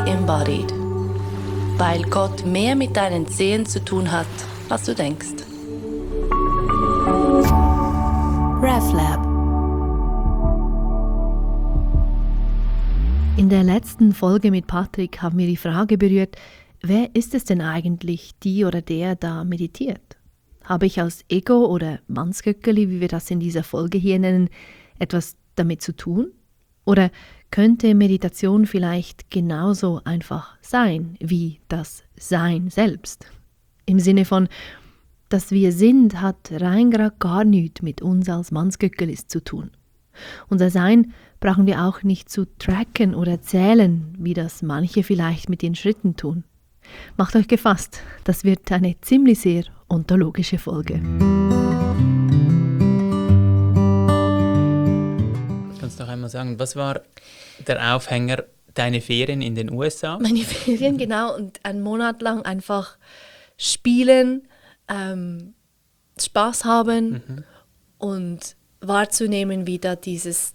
embodied. Weil Gott mehr mit deinen Zehen zu tun hat, als du denkst. RefLab. In der letzten Folge mit Patrick haben wir die Frage berührt, wer ist es denn eigentlich, die oder der da meditiert? Habe ich als Ego oder Mannsgöckeli, wie wir das in dieser Folge hier nennen, etwas damit zu tun? Oder könnte Meditation vielleicht genauso einfach sein wie das Sein selbst? Im Sinne von, dass wir sind, hat rein grad gar nichts mit uns als Mannsgöckelis zu tun. Unser Sein brauchen wir auch nicht zu tracken oder zählen, wie das manche vielleicht mit den Schritten tun. Macht euch gefasst, das wird eine ziemlich sehr ontologische Folge. Kannst du noch einmal sagen, was war der Aufhänger, deine Ferien in den USA? Meine Ferien, genau, und einen Monat lang einfach spielen, Spaß haben und wahrzunehmen, wie da dieses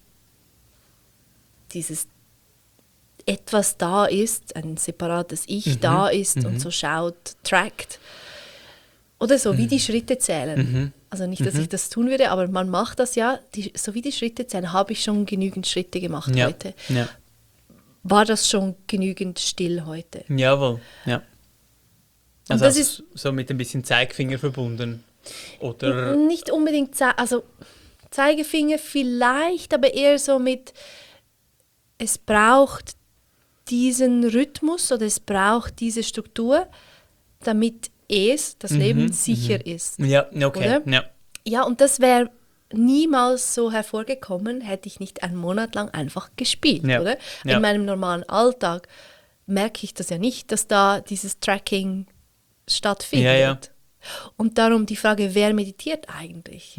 etwas da ist, ein separates Ich da ist und so schaut, trackt. Oder so wie die Schritte zählen. Also nicht, dass ich das tun würde, aber man macht das ja, so wie die Schritte zählen, habe ich schon genügend Schritte gemacht heute. Ja. War das schon genügend still heute? Jawohl, ja. Also das ist so mit ein bisschen Zeigefinger verbunden? Oder? Nicht unbedingt, also Zeigefinger vielleicht, aber eher so mit, es braucht diesen Rhythmus oder es braucht diese Struktur, damit das Leben sicher ist. Ja, okay. Oder? Ja, und das wäre niemals so hervorgekommen, hätte ich nicht einen Monat lang einfach gespielt, oder? In meinem normalen Alltag merke ich das ja nicht, dass da dieses Tracking stattfindet. Ja. Und darum die Frage, wer meditiert eigentlich?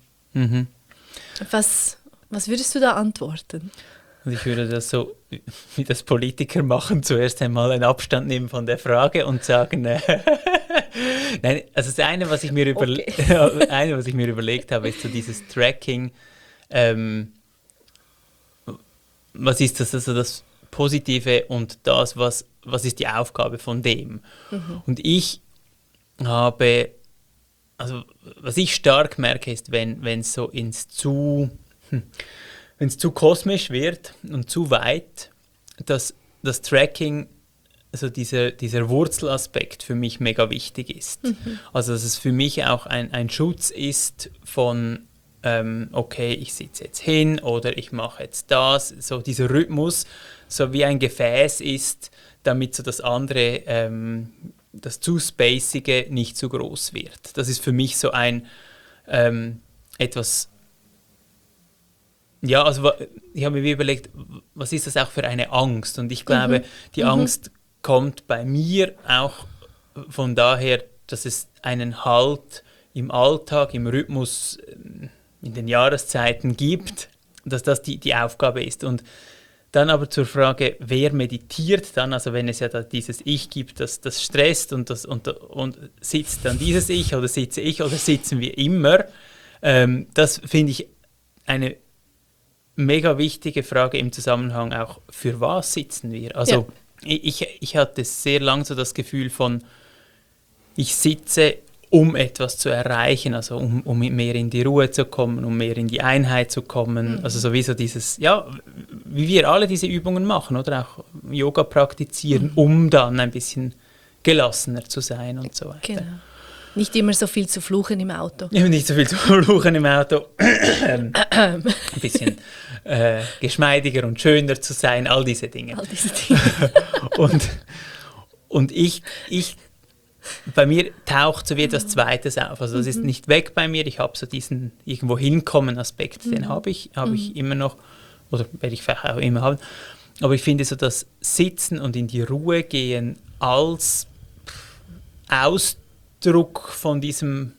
Was würdest du da antworten? Und ich würde das so, wie das Politiker machen, zuerst einmal einen Abstand nehmen von der Frage und sagen, nein, also das eine, was ich mir, überlegt habe, ist so dieses Tracking. Was ist das, also das Positive und das, was ist die Aufgabe von dem? Und ich habe, also was ich stark merke, ist, wenn es so wenn es zu kosmisch wird und zu weit, dass das Tracking, also dieser Wurzelaspekt für mich mega wichtig ist. Also dass es für mich auch ein Schutz ist von, okay, ich sitze jetzt hin oder ich mache jetzt das, so dieser Rhythmus, so wie ein Gefäß ist, damit so das andere, das zu spacige nicht zu groß wird. Das ist für mich so ein etwas. Ja, also ich habe mir überlegt, was ist das auch für eine Angst? Und ich glaube, die Angst kommt bei mir auch von daher, dass es einen Halt im Alltag, im Rhythmus, in den Jahreszeiten gibt, dass das die Aufgabe ist. Und dann aber zur Frage, wer meditiert dann, also wenn es ja da dieses Ich gibt, das stresst und sitzt dann dieses Ich oder sitze ich oder sitzen wir immer, das finde ich eine mega wichtige Frage im Zusammenhang auch, für was sitzen wir? Also ich hatte sehr lange so das Gefühl von, ich sitze, um etwas zu erreichen, also um mehr in die Ruhe zu kommen, um mehr in die Einheit zu kommen, also sowieso dieses, ja, wie wir alle diese Übungen machen oder auch Yoga praktizieren, um dann ein bisschen gelassener zu sein und so weiter. Genau. Nicht immer so viel zu fluchen im Auto. Ja, nicht so viel zu fluchen im Auto. Ein bisschen geschmeidiger und schöner zu sein, all diese Dinge. Und ich bei mir taucht so wie etwas Zweites auf. Also das ist nicht weg bei mir. Ich habe so diesen irgendwo hinkommen Aspekt, den habe ich immer noch, oder werde ich vielleicht auch immer haben. Aber ich finde so das Sitzen und in die Ruhe gehen als Ausdruck von diesem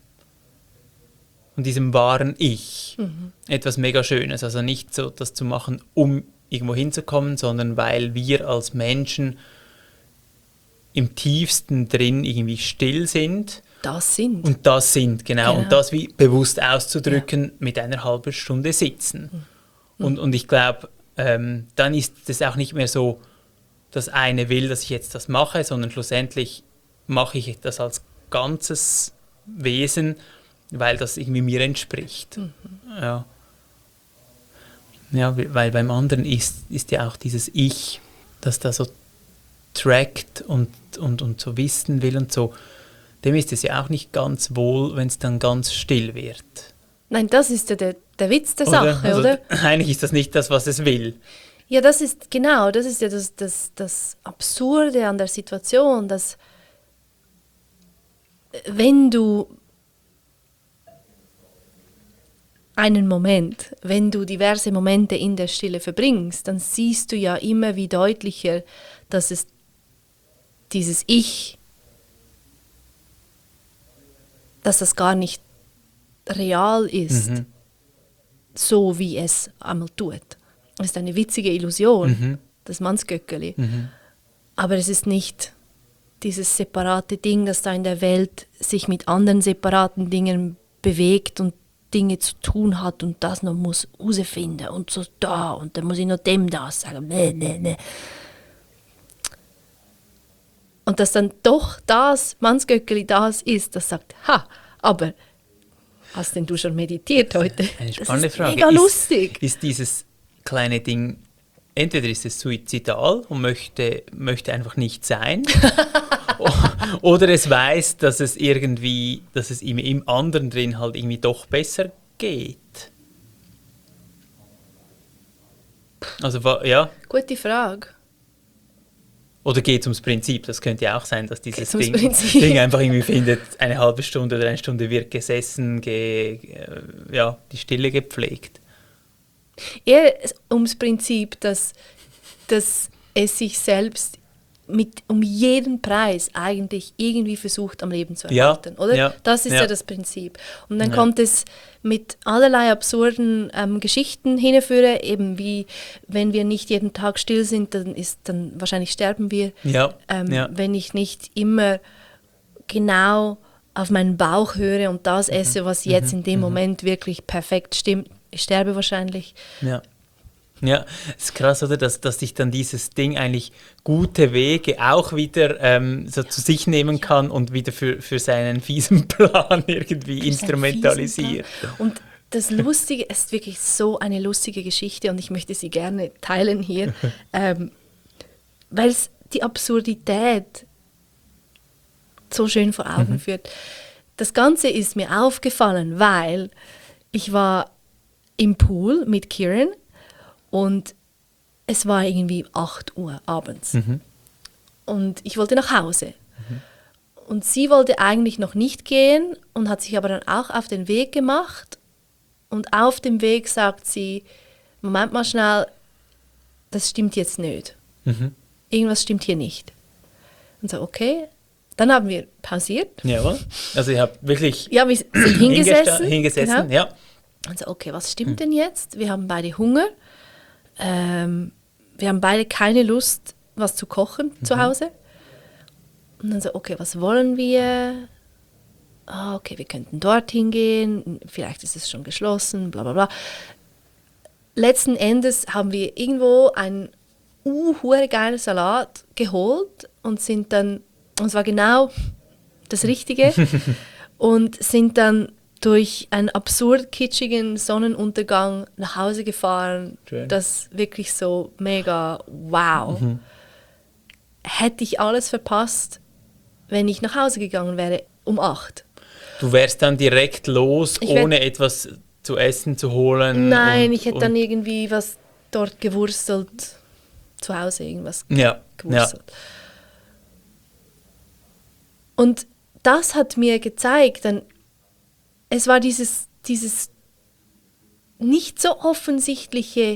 wahren Ich. Etwas mega Schönes. Also nicht so das zu machen, um irgendwo hinzukommen, sondern weil wir als Menschen im tiefsten drin irgendwie still sind. Das sind. Und das sind, genau. Und das wie bewusst auszudrücken mit einer halben Stunde sitzen. Und ich glaube, dann ist es auch nicht mehr so das eine will, dass ich jetzt das mache, sondern schlussendlich mache ich das als ganzes Wesen, weil das irgendwie mir entspricht. Ja. Ja, weil beim anderen ist ja auch dieses Ich, das da so trackt und so wissen will und so, dem ist es ja auch nicht ganz wohl, wenn es dann ganz still wird. Nein, das ist ja der Witz der Sache, Also, oder? Eigentlich ist das nicht das, was es will. Ja, das ist ja das Absurde an der Situation, dass wenn du wenn du diverse Momente in der Stille verbringst, dann siehst du ja immer wie deutlicher, dass es dieses Ich, dass das gar nicht real ist, so wie es einmal tut. Es ist eine witzige Illusion, das Mannsgöckeli. Aber es ist nicht dieses separate Ding, das da in der Welt sich mit anderen separaten Dingen bewegt und Dinge zu tun hat und das noch muss herausfinden und so da und dann muss ich noch dem das sagen. Nee. Und dass dann doch das Mannsgöckeli das ist, das sagt, aber hast denn du schon meditiert heute? Eine spannende das ist Frage. Mega lustig. Ist dieses kleine Ding, entweder ist es suizidal und möchte einfach nicht sein, oder es weiß, dass es im anderen drin halt irgendwie doch besser geht. Also, ja. Gute Frage. Oder geht es ums Prinzip? Das könnte ja auch sein, dass dieses Ding einfach irgendwie findet, eine halbe Stunde oder eine Stunde wird gesessen, die Stille gepflegt. Eher ums Prinzip, dass es sich selbst um jeden Preis eigentlich irgendwie versucht, am Leben zu erhalten, oder? Ja, das ist ja das Prinzip. Und dann kommt es mit allerlei absurden Geschichten hinführen, eben wie, wenn wir nicht jeden Tag still sind, dann wahrscheinlich sterben wir. Wenn ich nicht immer genau auf meinen Bauch höre und das esse, was jetzt in dem Moment wirklich perfekt stimmt, ich sterbe wahrscheinlich. Ja, es ist krass, oder? Dass sich dann dieses Ding eigentlich gute Wege auch wieder so zu sich nehmen kann und wieder für seinen fiesen Plan irgendwie instrumentalisiert. Und das Lustige ist wirklich so eine lustige Geschichte und ich möchte sie gerne teilen hier, weil es die Absurdität so schön vor Augen führt. Das Ganze ist mir aufgefallen, weil ich war im Pool mit Kieran und es war irgendwie 8 Uhr abends. Und ich wollte nach Hause. Und sie wollte eigentlich noch nicht gehen und hat sich aber dann auch auf den Weg gemacht. Und auf dem Weg sagt sie, Moment mal schnell, das stimmt jetzt nicht. Irgendwas stimmt hier nicht. Und so, okay. Dann haben wir pausiert. Jawohl. Also ich habe wirklich wir sind hingesessen. Genau. Ja. Und so, okay, was stimmt denn jetzt? Wir haben beide Hunger. Wir haben beide keine Lust, was zu kochen zu Hause. Und dann so, okay, was wollen wir? Okay, wir könnten dorthin gehen. Vielleicht ist es schon geschlossen, bla bla bla. Letzten Endes haben wir irgendwo einen geilen Salat geholt und es war genau das Richtige, und sind dann durch einen absurd kitschigen Sonnenuntergang nach Hause gefahren. Schön. Das wirklich so mega wow. Hätte ich alles verpasst, wenn ich nach Hause gegangen wäre um 8. Du wärst dann direkt los, ohne etwas zu essen zu holen? Nein, ich hätte dann irgendwie was dort gewurstelt. Zu Hause irgendwas gewurstelt. Ja. Und das hat mir gezeigt, dann es war dieses nicht so offensichtliche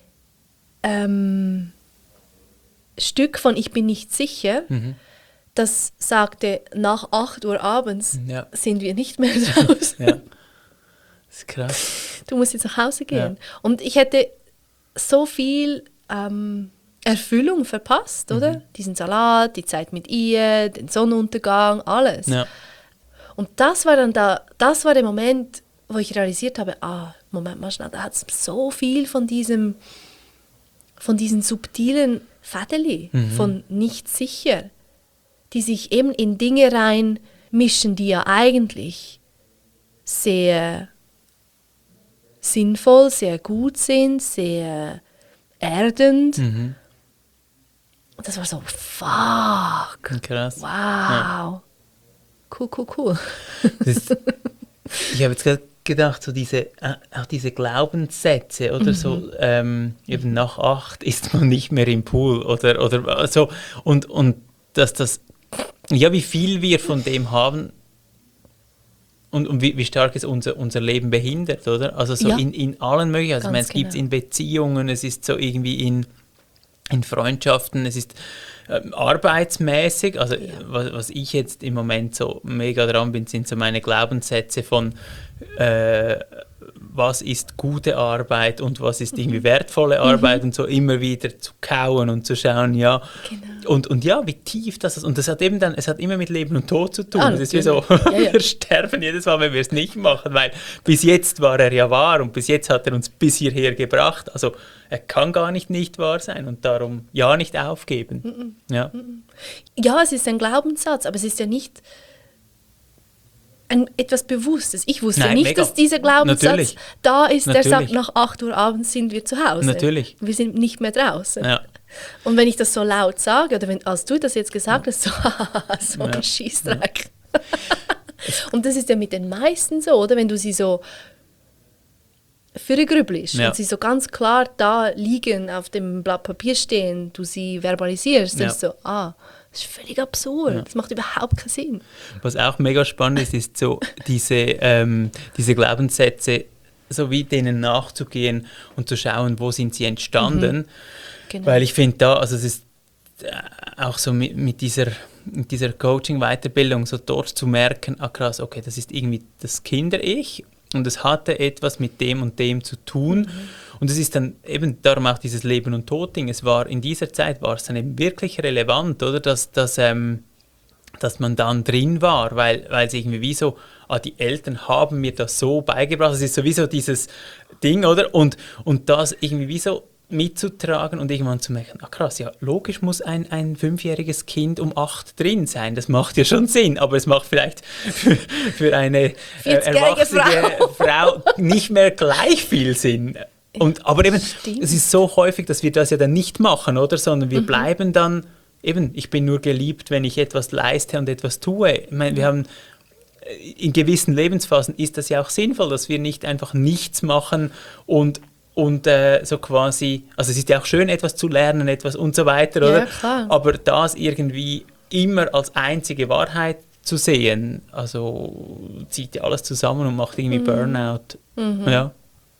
Stück von Ich bin nicht sicher, das sagte, nach 8 Uhr abends sind wir nicht mehr draußen. Ja. Das ist krass. Du musst jetzt nach Hause gehen. Ja. Und ich hätte so viel Erfüllung verpasst, oder? Diesen Salat, die Zeit mit ihr, den Sonnenuntergang, alles. Ja. Und das war der Moment, wo ich realisiert habe, Moment mal schnell, da hat es so viel von diesen subtilen Fädeli von nicht sicher, die sich eben in Dinge reinmischen, die ja eigentlich sehr sinnvoll, sehr gut sind, sehr erdend. Und das war so, fuck, Krass. wow, Ja. cool. Ich habe jetzt gerade gedacht, so auch diese Glaubenssätze oder so, eben nach 8 ist man nicht mehr im Pool oder so. Und dass das, ja, wie viel wir von dem haben und wie stark es unser Leben behindert, oder? Also so Ja. in allen möglichen, also ich meine, Ganz es gibt es genau. in Beziehungen, es ist so irgendwie in Freundschaften, es ist arbeitsmäßig, also was ich jetzt im Moment so mega dran bin, sind so meine Glaubenssätze von was ist gute Arbeit und was ist irgendwie wertvolle Arbeit und so immer wieder zu kauen und zu schauen, ja. Genau. Und ja, wie tief das ist. Und das hat eben dann, es hat immer mit Leben und Tod zu tun. Ah, Es ist wie so, natürlich. wir sterben jedes Mal, wenn wir es nicht machen, weil bis jetzt war er ja wahr und bis jetzt hat er uns bis hierher gebracht. Also er kann gar nicht wahr sein und darum ja nicht aufgeben. Ja. Ja, es ist ein Glaubenssatz, aber es ist ja nicht etwas Bewusstes. Ich wusste Nein, nicht, mega. dass dieser Glaubenssatz Natürlich. da ist, der Natürlich. sagt, nach 8 Uhr abends sind wir zu Hause. Natürlich. Wir sind nicht mehr draußen. Ja. Und wenn ich das so laut sage, oder als du das jetzt gesagt hast, so, so ein Schießdreck. Und das ist ja mit den meisten so, oder? Wenn du sie so vorgrübelst Ja. und sie so ganz klar da liegen, auf dem Blatt Papier stehen, du sie verbalisierst, dann Ja. ist so, das ist völlig absurd, das macht überhaupt keinen Sinn. Was auch mega spannend ist so diese Glaubenssätze, so wie denen nachzugehen und zu schauen, wo sind sie entstanden. Genau. Weil ich finde da, also es ist auch so mit dieser Coaching-Weiterbildung, so dort zu merken, krass, okay, das ist irgendwie das Kinder-Ich und es hatte etwas mit dem und dem zu tun. Und es ist dann eben darum auch dieses Leben- und Tod-Ding. Es war in dieser Zeit war es dann eben wirklich relevant, oder? Dass man dann drin war, weil es irgendwie wie so, die Eltern haben mir das so beigebracht. Es ist sowieso dieses Ding, oder? Und das irgendwie wie so mitzutragen und irgendwann zu merken, krass, ja, logisch muss ein 5-jähriges Kind um 8 drin sein. Das macht ja schon Sinn, aber es macht vielleicht für eine 40-jährige erwachsene Frau nicht mehr gleich viel Sinn. Aber eben, Stimmt. es ist so häufig, dass wir das ja dann nicht machen, oder? Sondern wir bleiben dann, eben, ich bin nur geliebt, wenn ich etwas leiste und etwas tue. Ich meine, wir haben in gewissen Lebensphasen ist das ja auch sinnvoll, dass wir nicht einfach nichts machen und so quasi, also es ist ja auch schön, etwas zu lernen, etwas und so weiter, oder? Ja, klar. Aber das irgendwie immer als einzige Wahrheit zu sehen, also zieht ja alles zusammen und macht irgendwie Burnout. Ja.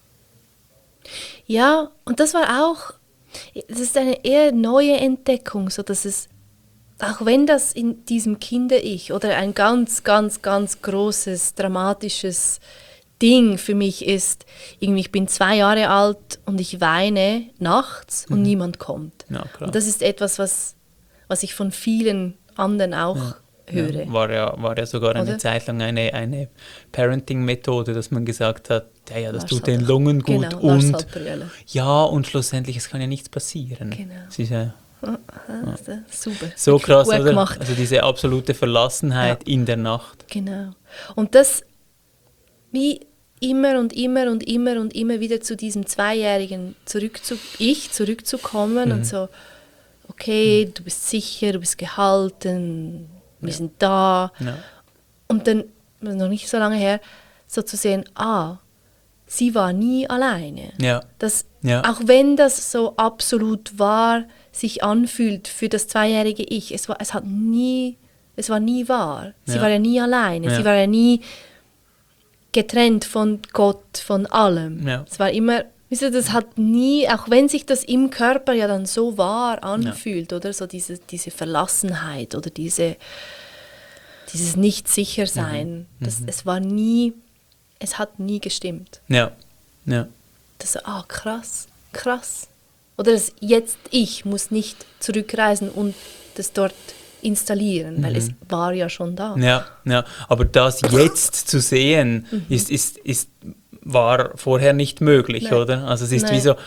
Ja, und das war auch, das ist eine eher neue Entdeckung, so dass es, auch wenn das in diesem Kinder-Ich oder ein ganz, ganz, ganz großes, dramatisches Ding für mich ist, irgendwie ich bin 2 Jahre alt und ich weine nachts und niemand kommt. Ja, klar. Und das ist etwas, was ich von vielen anderen auch höre. Ja, war ja sogar eine Oder? Zeit lang eine Parenting-Methode, dass man gesagt hat, ja, das Lars tut den Halper- Lungen gut Genau, Lars und Halperjölle. ja, und schlussendlich, es kann ja nichts passieren. Genau. Es ist ja Super. so Wirklich krass, gut oder? gemacht. Also diese absolute Verlassenheit in der Nacht. Genau. Und das wie immer und immer und immer und immer wieder zu diesem Zweijährigen zurückzukommen und so, okay, du bist sicher, du bist gehalten, wir sind da. Ja. Und dann, das ist noch nicht so lange her, so zu sehen, sie war nie alleine. Ja. Das, Ja. Auch wenn das so absolut wahr sich anfühlt für das zweijährige Ich, es war nie wahr. Sie Ja. war ja nie alleine. Ja. Sie war ja nie getrennt von Gott, von allem. Ja. Es war immer, wisst ihr, das hat nie, auch wenn sich das im Körper ja dann so wahr anfühlt, oder so diese Verlassenheit oder dieses Nicht-Sicher-Sein, es hat nie gestimmt. Ja. Ja. Das so, krass. Oder das jetzt ich muss nicht zurückreisen und das dort installieren, weil es war ja schon da. Ja, aber das jetzt zu sehen, war vorher nicht möglich, Nein. oder? Also es ist Nein. wie so,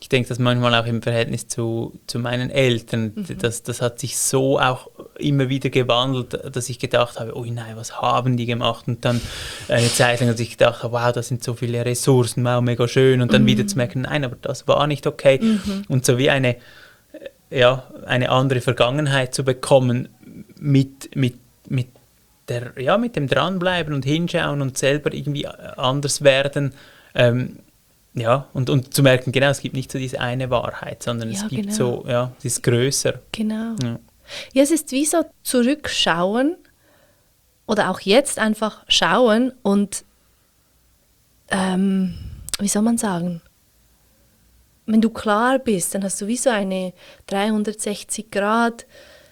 ich denke, das manchmal auch im Verhältnis zu meinen Eltern, das hat sich so auch immer wieder gewandelt, dass ich gedacht habe, oh nein, was haben die gemacht? Und dann eine Zeit lang, dass ich gedacht habe, wow, das sind so viele Ressourcen, wow, mega schön. Und dann wieder zu merken, nein, aber das war nicht okay. Und so wie eine andere Vergangenheit zu bekommen mit dem Dranbleiben und Hinschauen und selber irgendwie anders werden. Und zu merken, genau, es gibt nicht so diese eine Wahrheit, sondern es gibt genau. es ist größer. Genau. Ja, es ist wie so zurückschauen oder auch jetzt einfach schauen und wie soll man sagen, wenn du klar bist, dann hast du wie so eine 360 Grad,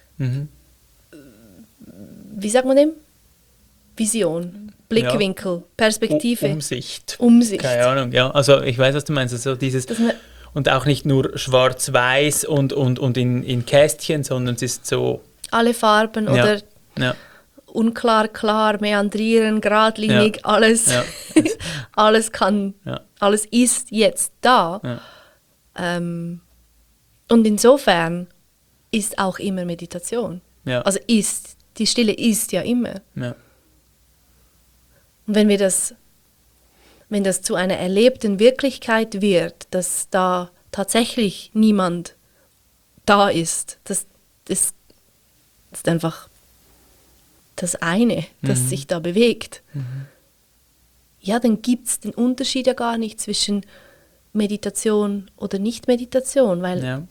wie sagt man dem? Vision, Blickwinkel, Perspektive. Umsicht. Keine Ahnung, ja. Also ich weiß, was du meinst. Also dieses, und auch nicht nur schwarz-weiß und in Kästchen, sondern es ist so... Alle Farben oder unklar, klar, meandrieren, geradlinig, alles. Ja. Alles kann, alles ist jetzt da. Ja. Und insofern ist auch immer Meditation. Ja. Also die Stille ist ja immer. Ja. Und wenn das zu einer erlebten Wirklichkeit wird, dass da tatsächlich niemand da ist, das ist einfach das eine, das sich da bewegt. Ja, dann gibt es den Unterschied ja gar nicht zwischen Meditation oder Nicht-Meditation, weil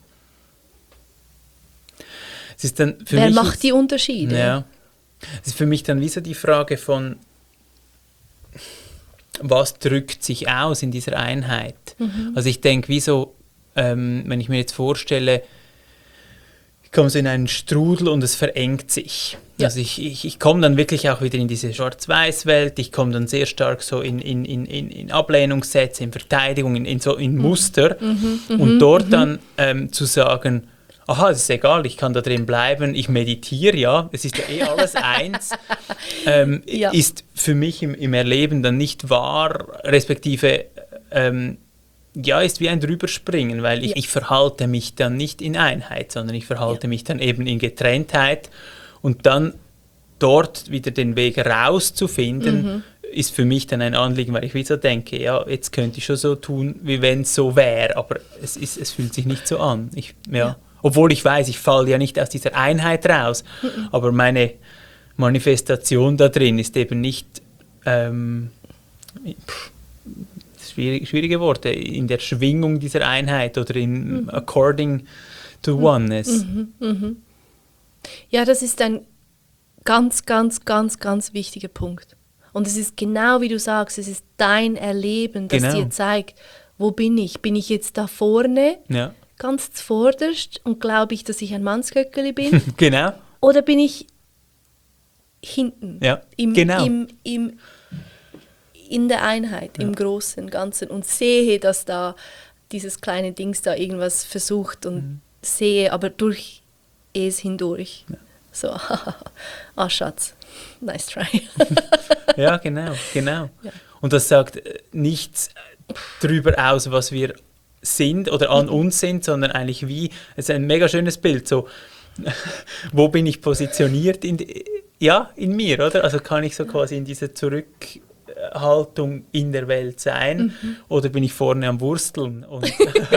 es ist dann für wer mich macht die Unterschiede? Ja. Es ist für mich dann wie so die Frage von, was drückt sich aus in dieser Einheit? Also ich denke, wenn ich mir jetzt vorstelle, ich komme so in einen Strudel und es verengt sich. Ja. Also ich komme dann wirklich auch wieder in diese Schwarz-Weiß-Welt, ich komme dann sehr stark so in Ablehnungssätze, in Verteidigung, in Muster und dort dann zu sagen, aha, es ist egal, ich kann da drin bleiben, ich meditiere, es ist ja alles eins, ist für mich im Erleben dann nicht wahr, respektive ist wie ein Drüberspringen, weil ich verhalte mich dann nicht in Einheit, sondern ich verhalte mich dann eben in Getrenntheit und dann dort wieder den Weg rauszufinden, ist für mich dann ein Anliegen, weil ich wieder denke, ja, jetzt könnte ich schon so tun, wie wenn es so wäre, aber es fühlt sich nicht so an. Obwohl ich weiß, ich falle ja nicht aus dieser Einheit raus, aber meine Manifestation da drin ist eben nicht, schwierige Worte, in der Schwingung dieser Einheit oder in according to oneness. Ja, das ist ein ganz, ganz, ganz, ganz wichtiger Punkt. Und es ist genau wie du sagst, es ist dein Erleben, das dir zeigt, wo bin ich? Bin ich jetzt da vorne? Ja. Ganz zuvorderst und glaube ich, dass ich ein Mannsköckeli bin? Genau. Oder bin ich hinten? Ja, in der Einheit, im großen Ganzen und sehe, dass da dieses kleine Dings da irgendwas versucht und sehe, aber durch es hindurch. Ja. So, Schatz, nice try. Ja, genau. Ja. Und das sagt nichts darüber aus, was wir sind oder an uns sind, sondern eigentlich es ist ein mega schönes Bild, so, wo bin ich positioniert in mir, oder? Also kann ich so quasi in dieser Zurückhaltung in der Welt sein oder bin ich vorne am Wursteln? Und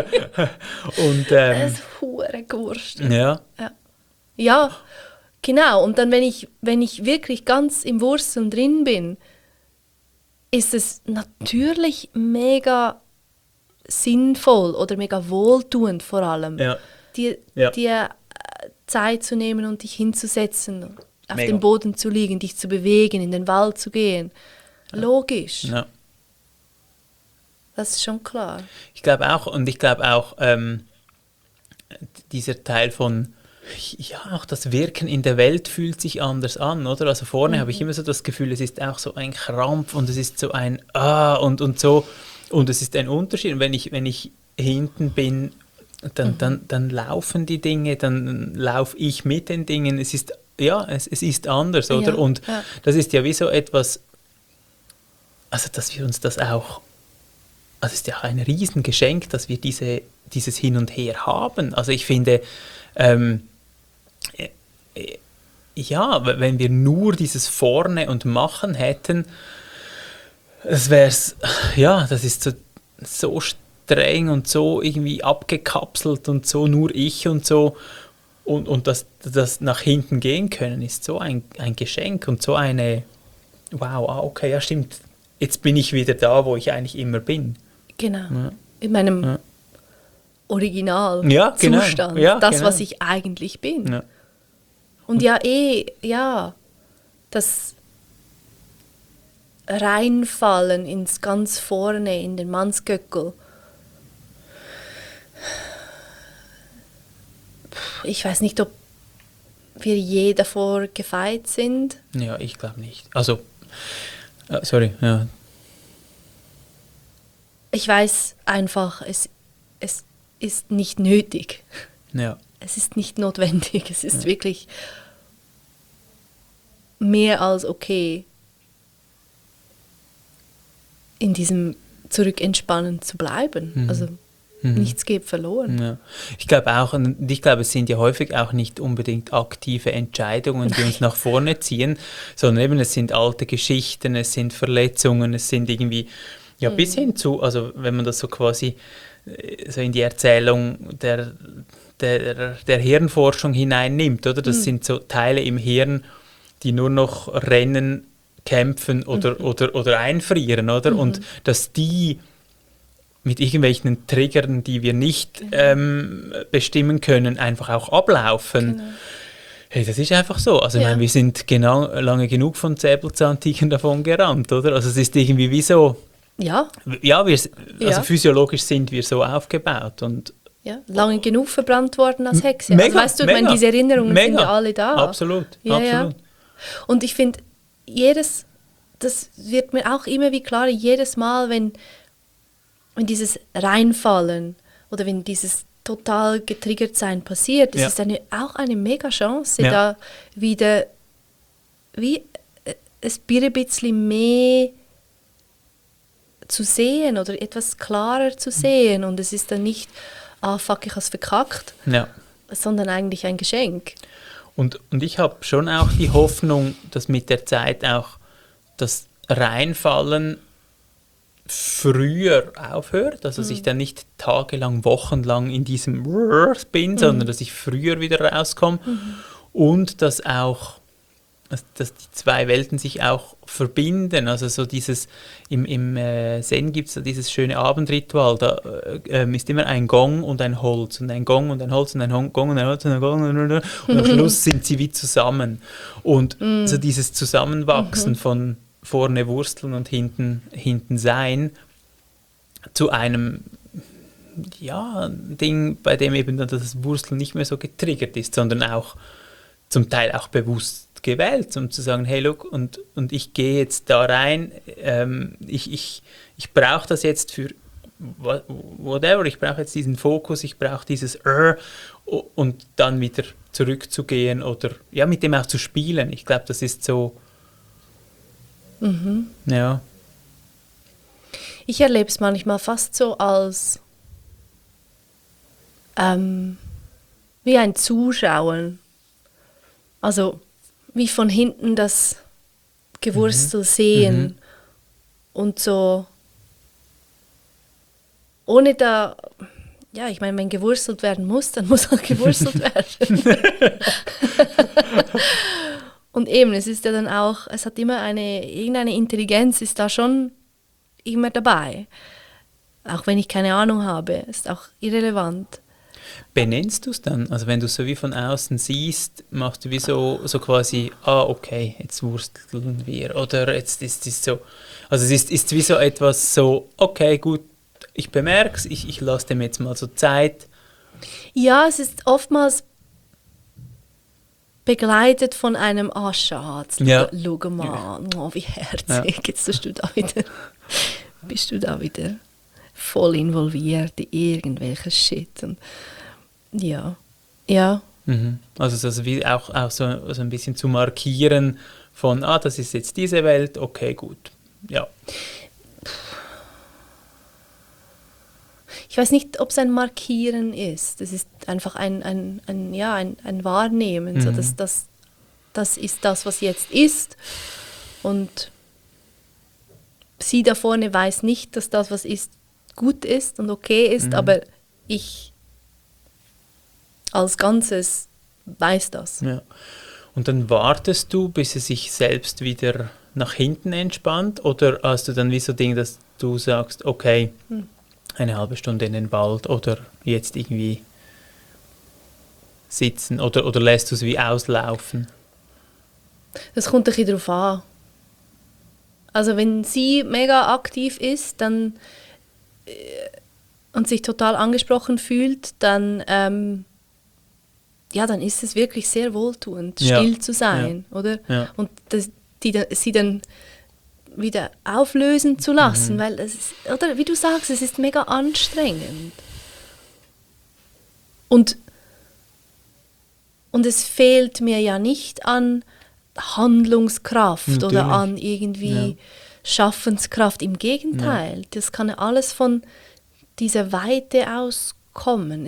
das ist hure Gewurst. Ja, genau. Und dann, wenn ich wirklich ganz im Wursteln drin bin, ist es natürlich mega sinnvoll oder mega wohltuend vor allem, dir Zeit zu nehmen und dich hinzusetzen, auf dem Boden zu liegen, dich zu bewegen, in den Wald zu gehen. Logisch. Ja. Das ist schon klar. Ich glaube auch, dieser Teil von, auch das Wirken in der Welt fühlt sich anders an, oder? Also vorne habe ich immer so das Gefühl, es ist auch so ein Krampf und es ist so ein und so. Und es ist ein Unterschied. Und wenn ich hinten bin, dann laufen die Dinge, dann laufe ich mit den Dingen. Es ist anders, oder? Ja, und das ist ja wie so etwas, also dass wir uns das auch, also es ist ja ein Riesengeschenk, dass wir diese dieses Hin und Her haben. Also ich finde, ja, wenn wir nur dieses Vorne und Machen hätten, das wär's, ja, das ist so streng und so irgendwie abgekapselt und so nur ich und so. Und das nach hinten gehen können, ist so ein Geschenk und so eine, wow, okay, ja stimmt, jetzt bin ich wieder da, wo ich eigentlich immer bin. Genau, Ja. in meinem Ja. Originalzustand, Ja, genau. Ja, das, genau. was ich eigentlich bin. Ja. Und das Reinfallen ins ganz vorne, in den Mannsgöckel. Ich weiß nicht, ob wir je davor gefeit sind. Ja, ich glaube nicht. Also, sorry, ja. Ich weiß einfach, es ist nicht nötig. Ja. Es ist nicht notwendig. Es ist wirklich mehr als okay, in diesem Zurückentspannen zu bleiben. Also nichts geht verloren. Ja. Ich glaube auch, und ich glaube, es sind ja häufig auch nicht unbedingt aktive Entscheidungen, die uns nach vorne ziehen, sondern eben es sind alte Geschichten, es sind Verletzungen, es sind irgendwie, ja, bis hin zu, also wenn man das so quasi so in die Erzählung der Hirnforschung hineinnimmt, oder? Das sind so Teile im Hirn, die nur noch rennen, kämpfen oder einfrieren, oder? Und dass die mit irgendwelchen Triggern, die wir nicht bestimmen können, einfach auch ablaufen. Genau. Hey, das ist einfach so. Also ich meine, wir sind lange genug von Säbelzahntigern davon gerannt, oder? Also es ist irgendwie wie so... Ja. Ja, also physiologisch sind wir so aufgebaut und... Ja, lange genug verbrannt worden als Hexe. Mega, also weißt du, ich meine, diese Erinnerungen sind ja alle da. Absolut, ja, absolut. Ja. Und ich finde, das wird mir auch immer wie klarer, jedes Mal, wenn dieses Reinfallen oder wenn dieses total getriggert sein passiert, das ist auch eine mega Chance, da wieder wie ein bisschen mehr zu sehen oder etwas klarer zu sehen. Und es ist dann nicht, fuck, ich habe es verkackt, sondern eigentlich ein Geschenk. Und ich habe schon auch die Hoffnung, dass mit der Zeit auch das Reinfallen früher aufhört, also dass ich dann nicht tagelang, wochenlang in diesem bin, sondern dass ich früher wieder rauskomme und dass auch, dass die zwei Welten sich auch verbinden, also so dieses, im Zen gibt es so dieses schöne Abendritual, da ist immer ein Gong und ein Holz und ein Gong und ein Holz und ein Gong und ein Holz und ein Gong und am Schluss sind sie wie zusammen und so dieses Zusammenwachsen von vorne wursteln und hinten sein zu einem Ding, bei dem eben dann das Wursteln nicht mehr so getriggert ist, sondern auch zum Teil auch bewusst gewählt, um zu sagen, hey, look, und ich gehe jetzt da rein, ich brauche das jetzt für whatever, ich brauche jetzt diesen Fokus, ich brauche dieses und dann wieder zurückzugehen oder mit dem auch zu spielen. Ich glaube, das ist so, ja. Ich erlebe es manchmal fast so als wie ein Zuschauen. Also wie von hinten das Gewurstel sehen und so ohne da, ich meine, wenn gewurstelt werden muss, dann muss auch gewurstelt werden. Und eben, es ist ja dann auch, es hat immer irgendeine Intelligenz ist da schon immer dabei. Auch wenn ich keine Ahnung habe, ist auch irrelevant. Benennst du es dann? Also wenn du es so wie von außen siehst, machst du wie so quasi, okay, jetzt wursteln wir. Oder jetzt ist es so, also es ist wie so etwas so, okay, gut, ich bemerke es, ich lasse dem jetzt mal so Zeit. Ja, es ist oftmals begleitet von einem Schatz, schau mal, wie herzig, jetzt bist du da wieder voll involviert in irgendwelchen Shit. Und ja. Also das wie auch so ein bisschen zu markieren von, das ist jetzt diese Welt, okay, gut. Ja. ich weiß nicht, ob es ein Markieren ist. Es ist einfach ein Wahrnehmen. So, das ist das, was jetzt ist. Und sie da vorne weiß nicht, dass das, was ist, gut ist und okay ist, aber ich als Ganzes weiß das. Ja. Und dann wartest du, bis es sich selbst wieder nach hinten entspannt, oder hast du dann wie so Ding, dass du sagst, okay, eine halbe Stunde in den Wald oder jetzt irgendwie sitzen, oder lässt du es wie auslaufen? Das kommt ein bisschen darauf an. Also wenn sie mega aktiv ist dann, und sich total angesprochen fühlt, dann, dann ist es wirklich sehr wohltuend, still zu sein, oder? Ja. Und sie dann wieder auflösen zu lassen, weil es ist, oder wie du sagst, es ist mega anstrengend. Und es fehlt mir ja nicht an Handlungskraft natürlich. Oder an irgendwie Schaffenskraft. Im Gegenteil, das kann ja alles von dieser Weite aus kommen.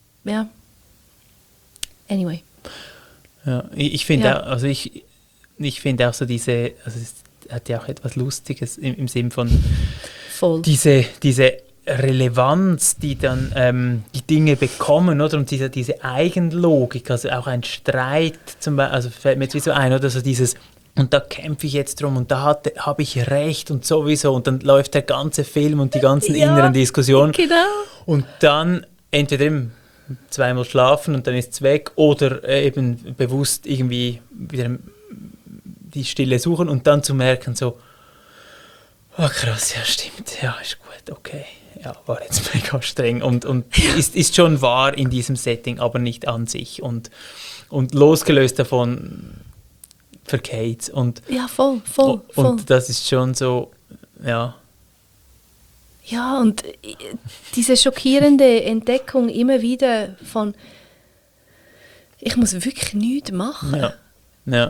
Anyway. Ja, ich finde auch, ich finde auch so diese, also es hat ja auch etwas Lustiges im Sinn von voll. Diese Relevanz, die dann die Dinge bekommen, oder? Und diese Eigenlogik, also auch ein Streit, zum Beispiel, also fällt mir jetzt wie so ein, oder? So dieses, und da kämpfe ich jetzt drum und da habe ich recht und sowieso, und dann läuft der ganze Film und die ganzen inneren Diskussionen. Genau. Und dann entweder eben zweimal schlafen und dann ist es weg, oder eben bewusst irgendwie wieder die Stille suchen und dann zu merken, so, oh krass, ja stimmt, ja ist gut, okay. Ja, war jetzt mega streng und ist schon wahr in diesem Setting, aber nicht an sich. Und losgelöst davon vergeht's. Ja, voll. Und das ist schon so, ja. Ja, und diese schockierende Entdeckung immer wieder von, ich muss wirklich nichts machen. Ja.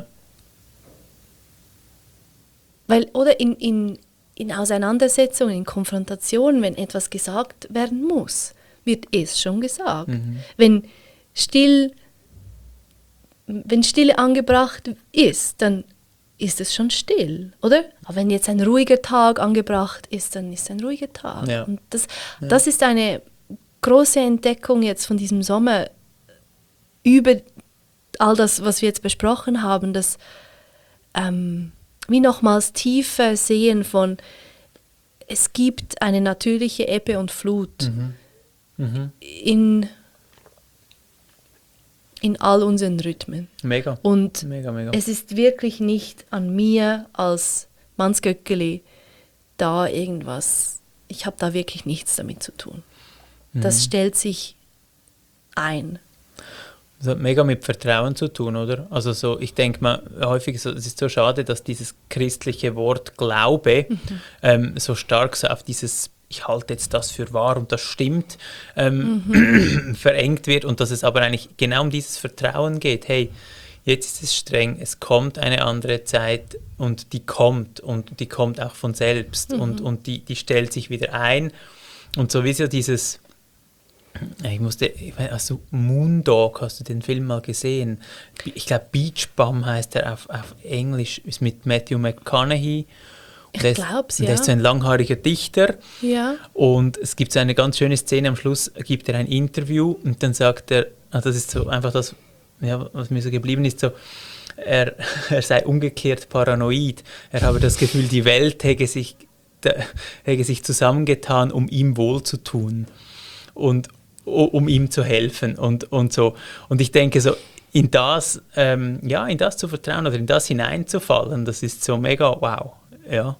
Weil, oder in Auseinandersetzungen, in Konfrontationen, wenn etwas gesagt werden muss, wird es schon gesagt. Wenn Stille angebracht ist, dann ist es schon still, oder? Aber wenn jetzt ein ruhiger Tag angebracht ist, dann ist ein ruhiger Tag. Ja. Und das ist eine große Entdeckung jetzt von diesem Sommer über all das, was wir jetzt besprochen haben, dass wie nochmals tiefer sehen von, es gibt eine natürliche Ebbe und Flut in all unseren Rhythmen. Mega. Und mega. Es ist wirklich nicht an mir als Mannsgöckeli da irgendwas, ich habe da wirklich nichts damit zu tun. Das stellt sich ein. Das hat mega mit Vertrauen zu tun, oder? Also so, ich denke mal häufig, so, es ist so schade, dass dieses christliche Wort Glaube so stark so auf dieses, ich halte jetzt das für wahr und das stimmt, verengt wird, und dass es aber eigentlich genau um dieses Vertrauen geht. Hey, jetzt ist es streng, es kommt eine andere Zeit und die kommt auch von selbst und die stellt sich wieder ein, und sowieso dieses, also Moondog, hast du den Film mal gesehen? Ich glaube Beach Bum heißt er auf Englisch, ist mit Matthew McConaughey. Ich glaube es, ja. Der ist so ein langhaariger Dichter. Ja. Und es gibt so eine ganz schöne Szene, am Schluss gibt er ein Interview und dann sagt er, das ist so einfach das, ja, was mir so geblieben ist, so, er sei umgekehrt paranoid. Er habe das Gefühl, die Welt hätte sich zusammengetan, um ihm wohlzutun und um ihm zu helfen und so. Und ich denke so, in das zu vertrauen oder in das hineinzufallen, das ist so mega wow. Ja.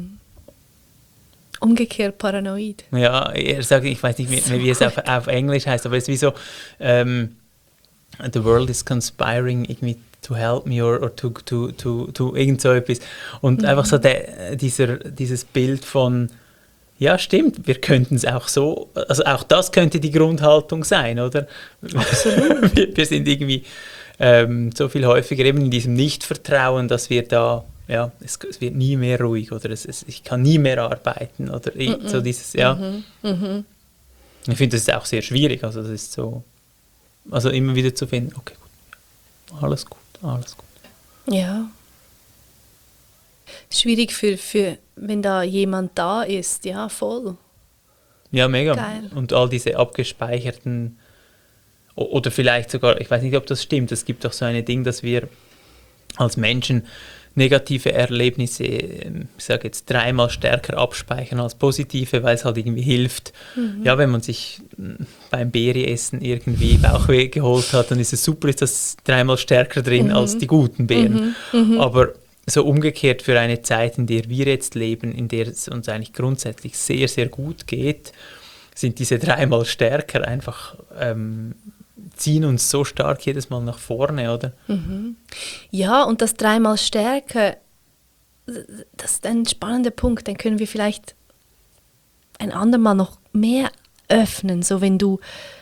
Umgekehrt paranoid. Ja, er sagt, ich weiß nicht mehr, wie es auf Englisch heißt, aber es ist wie so, the world is conspiring irgendwie to help me or to irgend so etwas. Und einfach so dieses Bild von, ja, stimmt, wir könnten es auch so, also auch das könnte die Grundhaltung sein, oder? Absolut. wir sind irgendwie so viel häufiger eben in diesem Nichtvertrauen, dass wir da, ja, es wird nie mehr ruhig oder ich kann nie mehr arbeiten oder so dieses, ja. Ich finde, das ist auch sehr schwierig. Also das ist so, also immer wieder zu finden, okay, gut, alles gut, alles gut. Ja. Schwierig für wenn da jemand da ist, ja, voll. Ja, mega. Geil. Und all diese abgespeicherten, oder vielleicht sogar, ich weiß nicht, ob das stimmt, es gibt doch so ein Ding, dass wir als Menschen negative Erlebnisse, ich sage jetzt 3-mal stärker abspeichern als positive, weil es halt irgendwie hilft. Ja, wenn man sich beim Beereessen irgendwie Bauchweh geholt hat, dann ist es super, ist das 3-mal stärker drin als die guten Beeren. Aber so umgekehrt für eine Zeit, in der wir jetzt leben, in der es uns eigentlich grundsätzlich sehr, sehr gut geht, sind diese 3-mal stärker einfach ziehen uns so stark jedes Mal nach vorne, oder? Ja, und das 3-mal stärker, das ist ein spannender Punkt. Dann können wir vielleicht ein andermal noch mehr öffnen. So, wenn du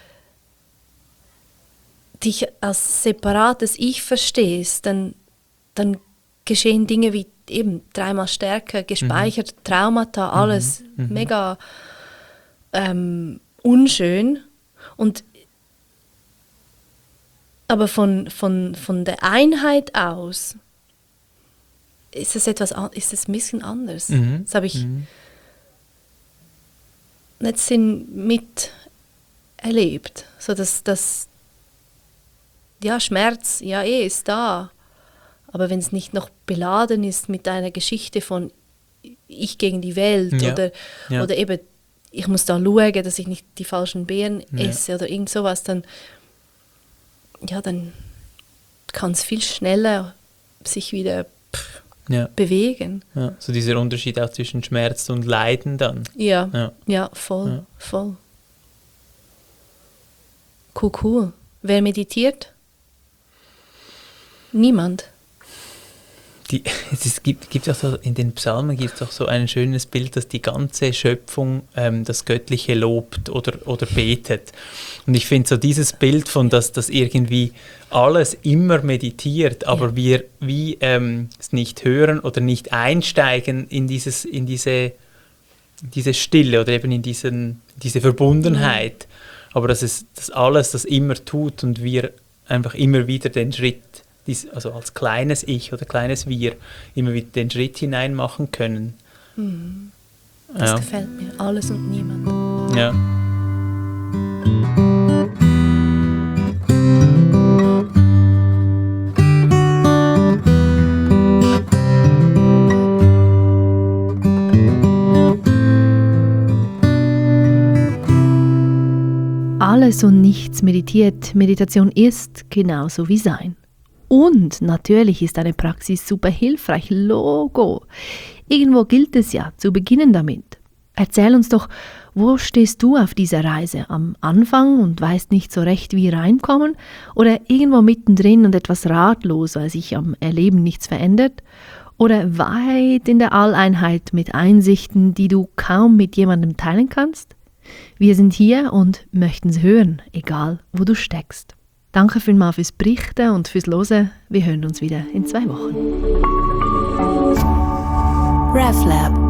dich als separates Ich verstehst, dann geschehen Dinge wie eben 3-mal stärker, gespeichert, Traumata, alles mega unschön. Aber von der Einheit aus ist es ein bisschen anders. Das habe ich letztens miterlebt. So dass ja, Schmerz, ja, ist da. Aber wenn es nicht noch beladen ist mit einer Geschichte von ich gegen die Welt oder eben ich muss da schauen, dass ich nicht die falschen Beeren esse oder irgend sowas, dann kann es viel schneller sich wieder bewegen. Ja, so dieser Unterschied auch zwischen Schmerz und Leiden dann. Ja, voll. Cool. Wer meditiert? Niemand. Es gibt auch so, in den Psalmen gibt es auch so ein schönes Bild, dass die ganze Schöpfung das Göttliche lobt oder betet. Und ich finde so dieses Bild von, dass das irgendwie alles immer meditiert, aber wir wie es nicht hören oder nicht einsteigen in diese Stille oder eben in diese Verbundenheit. Aber dass alles das immer tut und wir einfach immer wieder den Schritt, also als kleines Ich oder kleines Wir, immer wieder den Schritt hinein machen können. Das gefällt mir. Alles und niemand. Ja. Alles und nichts meditiert. Meditation ist genauso wie Sein. Und natürlich ist eine Praxis super hilfreich, Logo. Irgendwo gilt es ja, zu beginnen damit. Erzähl uns doch, wo stehst du auf dieser Reise? Am Anfang und weißt nicht so recht, wie reinkommen? Oder irgendwo mittendrin und etwas ratlos, weil sich am Erleben nichts verändert? Oder weit in der Alleinheit mit Einsichten, die du kaum mit jemandem teilen kannst? Wir sind hier und möchten es hören, egal wo du steckst. Danke vielmals fürs Berichten und fürs Hören. Wir hören uns wieder in 2 Wochen. RefLab